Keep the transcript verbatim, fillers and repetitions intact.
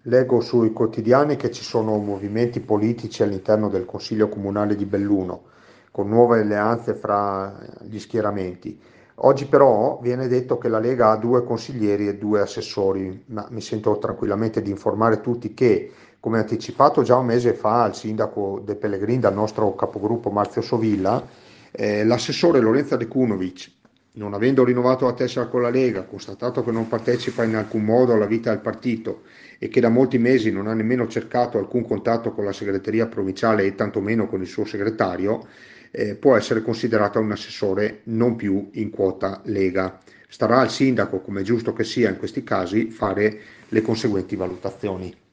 Leggo sui quotidiani che ci sono movimenti politici all'interno del Consiglio Comunale di Belluno, con nuove alleanze fra gli schieramenti. Oggi però viene detto che la Lega ha due consiglieri e due assessori, ma mi sento tranquillamente di informare tutti che, come anticipato già un mese fa al sindaco De Pellegrin dal nostro capogruppo Marzio Sovilla, eh, l'assessore Lorenza De Cunovic, non avendo rinnovato la tessera con la Lega, constatato che non partecipa in alcun modo alla vita del partito e che da molti mesi non ha nemmeno cercato alcun contatto con la segreteria provinciale e tantomeno con il suo segretario, eh, può essere considerato un assessore non più in quota Lega. Starà al sindaco, come è giusto che sia in questi casi, fare le conseguenti valutazioni.